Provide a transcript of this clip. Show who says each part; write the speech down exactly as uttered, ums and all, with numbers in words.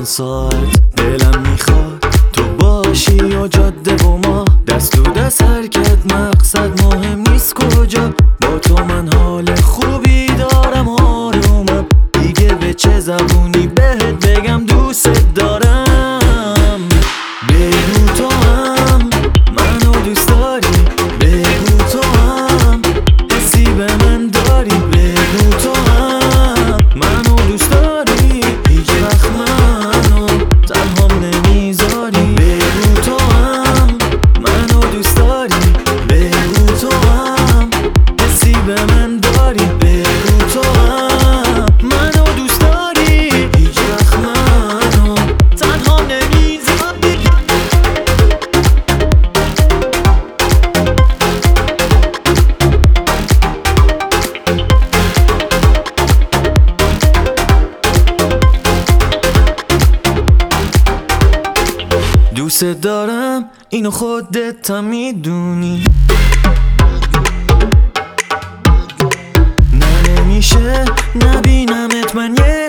Speaker 1: چند ساعت دلم میخواد تو باشی و جاده و ما دست تو دست حرکت، مقصد مهم نیست کجا. با تو من حال خوبی دارم، آرومم دیگه، به چه زبونی بهت بگم دوست دارم. بگو تو هم منو دوست داری، بگو تو هم حسی به من داری، بگو تو هم منو دوست داری، هیچ وقت منو تنها نمیذاری. بگو تو هم منو دوست داری، بگو تو هم حسی به من داری، بگو تو هم منو دوست داری، هیچ وقت منو تنها نمیذاری. دوست دارم اینو خودت هم میدونی، نه نمیشه نبینمت من یه